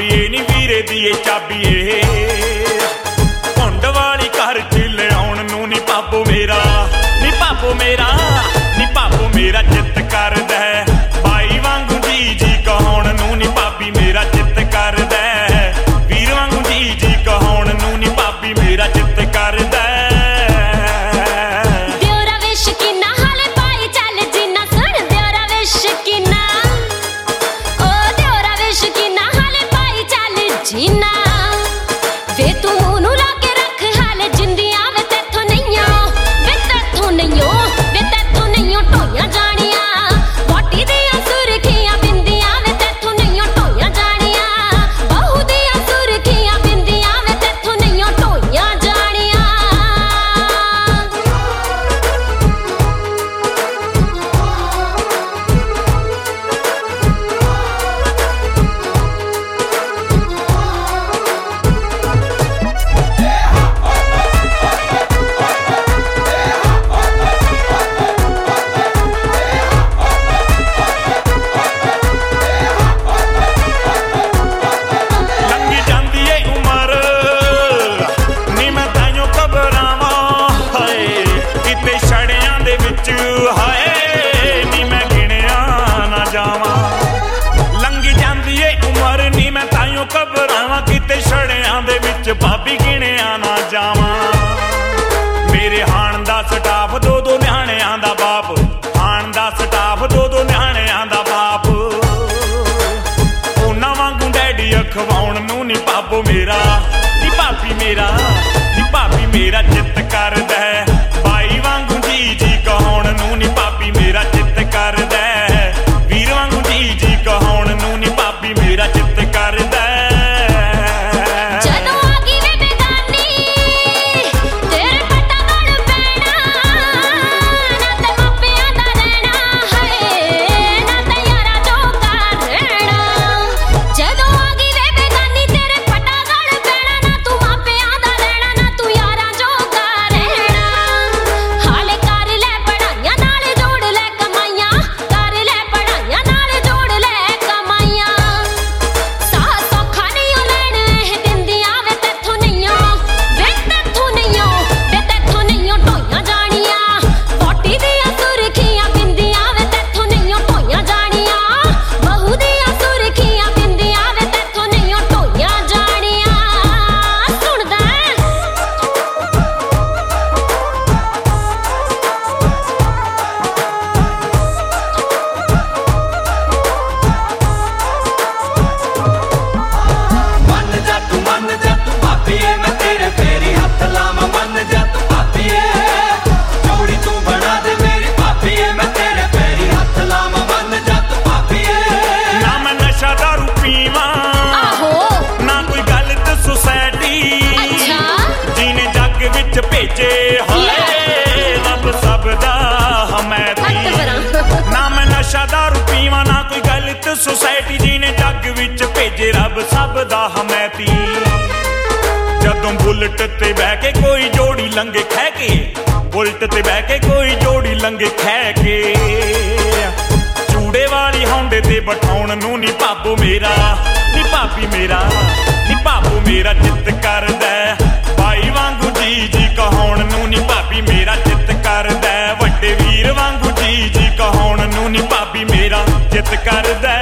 ਏ ਨੀ ਵੀਰੇ ਦੀ ਏ ਚਾਬੀ ਏ ਘੁੰਡ ਵਾਲੀ ਘਰ ਚ ਲਿਆਉਣ ਨੂੰ ਨੀ ਭਾਬੋ ਮੇਰਾ ਨੀ ਭਾਬੋ ਮੇਰਾ ਨੀ ਭਾਬੋ ਮੇਰਾ ਚਿੱਤ ਕਰਦਾ ਬਾਈ ਵਾਂਗੂ ਜੀ ਜੀ ਕਹਾਉਣ ਨੂੰ ਨੀ ਭਾਬੀ ਮੇਰਾ ਚਿੱਤ ਕਰਦਾ ਵੀਰ ਵਾਂਗੂ ਜੀ ਜੀ ਕਹਾਉਣ ਨੂੰ ਨੀ ਭਾਬੀ ਮੇਰਾ ਚਿੱਤ ਕਰਦਾ जीना वे तू मुँह ला के रख हाल जिंदियां वे तेथों नहीं टोइयां जानिया बोटी दियां सुर्खियां बिंदियां वे तेथों नहीं टोइयां जानिया बहू दियां सुर्खियां बिंदियां वे तेथों नहीं टोइयां जानिया ਹਾਏ ਨੀ ਮੈਂ ਗਿਣਿਆ ਨਾ ਜਾਵਾਂ ਲੰਘ ਜਾਂਦੀ ਏ ਉਮਰ ਨੀ ਮੈਂ ਤਾਈਓ ਘਬਰਾਵਾਂ ਕਿਤੇ ਛੜਿਆਂ ਦੇ ਵਿੱਚ ਭਾਬੀ ਗਿਣਿਆ ਨਾ ਜਾਵਾਂ ਮੇਰੇ ਹਾਣ ਦਾ ਸਟਾਫ ਦੋ ਦੋ ਨਿਆਣਿਆਂ ਦਾ ਬਾਪ ਹਾਣ ਦਾ ਸਟਾਫ ਦੋ ਦੋ ਨਿਆਣਿਆਂ ਦਾ ਬਾਪ ਉਹਨਾਂ ਵਾਂਗੂ ਡੈਡੀ ਅਖਵਾਉਣ ਨੂੰ ਨੀ ਭਾਬੋ ਮੇਰਾ ਨੀ ਭਾਬੀ ਮੇਰਾ ਨੀ ਭਾਬੀ ਮੇਰਾ ਚਿੱਤ ਕਰਦਾ ਬਾਈ ਵਾਂਗੂ ਜੀ ਜੀ ਕਹਾਉਣ ਨੂੰ ਨੀ ਭਾਬੀ ਮੇਰਾ ਚਿੱਤ ਕਰਦਾ ਵੀਰ ਵਾਂਗੂ ਜੀ ਜੀ ਕਹਾਉਣ ਨੂੰ ਨੀ ਭਾਬੀ ਮੇਰਾ ਚਿੱਤ ਕਰਦਾ ਜਦੋਂ ਆ ਗਈ ਵੇ ਬੇਗਾਨੀ ਤੇਰੇ ਪੱਟਾ ਗਲ ਪੈਣਾ ਨਾ ਤੇ ਮਾਪਿਆਂ ਦਾ ਰਹਿਣਾ ਹੈ ਨਾ ਤੇ ਯਾਰਾਂ ਜੋਗਾ ਰਹਿਣਾ ਜਦੋਂ ਆ ਗਈ ਵੇ ਬੇਗਾਨੀ ਤੇਰੇ ਪੱਟਾ ਗਲ ਪੈਣਾ ਨਾ ਤੂੰ ਮਾਪਿਆਂ ਦਾ ਰਹਿਣਾ ਨਾ ਤੂੰ ਯਾਰਾਂ ਜੋਗਾ ਰਹਿਣਾ ਹਾਲੇ ਕਰ ਲੈ ਪੜਾਈਆਂ ਨਾਲ ਜੋੜ ਲੈ ਕਮਾਈਆਂ ਕਰ ਲੈ ਪੜਾਈਆਂ ਨਾਲ ਜੋੜ ਲੈ ਕਮਾਈਆਂ ਸਾਹ ਸੌਖਾ ਨਹੀਂ ਓ ਲੈਣ ਇਹ ਦਿੰਦੀਆਂ ਵੇ ਤੇਥੋਂ ਨਹੀਂ ਟੋਈਆਂ ਜਾਣੀਆਂ ਬੋਟੀ ਦੀਆਂ ਸੁਰਖੀਆਂ ਬਿੰਦੀਆਂ ਵੇ ਤੇਥੋਂ ਨਹੀਂ ਟੋਈਆਂ ਜਾਣੀਆਂ ਬਹੂ ਦੀਆਂ ਸੁਰਖੀਆਂ ਬਿੰਦੀਆਂ ਵੇ ਤੇਥੋਂ ਨਹੀਂ ਟੋਈਆਂ ਜਾਣੀਆਂ ਸੁਣਦਾ ਮੰਨ ਜਾ ਤੂੰ ਭਾਬੀਏ ਮੈਂ ਤੇਰੇ ਪੈਰੀ ਹੱਥ ਲਾਵਾਂ ਮੰਨ ਜਾ ਤੂੰ ਭਾਬੀਏ ਜੋੜੀ ਤੂੰ ਬਣਾ ਦੇ ਮੇਰੀ ਭਾਬੀਏ ਮੈਂ ਤੇਰੇ ਪੈਰੀ ਹੱਥ ਲਾਵਾਂ ਮੰਨ ਜਾ ਤੂੰ ਭਾਬੀਏ ਨਾ ਮੈਂ ਨਸ਼ਾ ਦਾਰੂ ਪੀਵਾਂ ਆਹੋ ਨਾ ਕੋਈ ਗਲਤ ਸੁਸਾਇਟੀ ਅੱਛਾ ਜਿਹਨੇ ਜੱਗ ਵਿੱਚ ਭੇਜੇ ਹਾਏ ਰੱਬ ਸਭ ਦਾ ਹਮੈਤੀ ਨਾ ਮੈਂ ਨਸ਼ਾ ਦਾਰੂ ਪੀਵਾਂ ਨਾ ਕੋਈ ਗਲਤ ਸੁਸਾਇਟੀ ਜਿਹਨੇ ਜੱਗ ਵਿੱਚ ਭੇਜੇ ਰੱਬ ਸਭ ਦਾ ਹਮੈਤੀ ਜਦੋਂ ਬੁਲਟ ਤੇ ਬਹਿ ਕੇ ਕੋਈ ਜੋੜੀ ਲੰਘੇ ਖਹਿ ਕੇ ਬੁਲਟ ਤੇ ਬਹਿ ਕੇ ਕੋਈ ਜੋੜੀ ਲੰਘੇ ਖਹਿ ਕੇ ਚੂੜੇ ਵਾਲੀ ਹੌਂਡੇ ਤੇ ਬਿਠਾਉਣ ਨੂੰ ਨੀ ਭਾਬੋ ਮੇਰਾ ਨੀ ਭਾਬੀ ਮੇਰਾ ਨੀ ਭਾਬੋ ਮੇਰਾ ਚਿੱਤ ਕਰਦਾ ਬਾਈ ਵਾਂਗੂ ਜੀ ਜੀ ਕਹਾਉਣ ਨੂੰ ਨੀ ਭਾਬੀ ਮੇਰਾ ਚਿੱਤ ਕਰਦਾ ਵੱਡੇ ਵੀਰ ਵਾਂਗੂ ਜੀ ਜੀ ਕਹਾਉਣ ਨੂੰ ਨੀ ਭਾਬੀ ਮੇਰਾ ਚਿੱਤ ਕਰਦਾ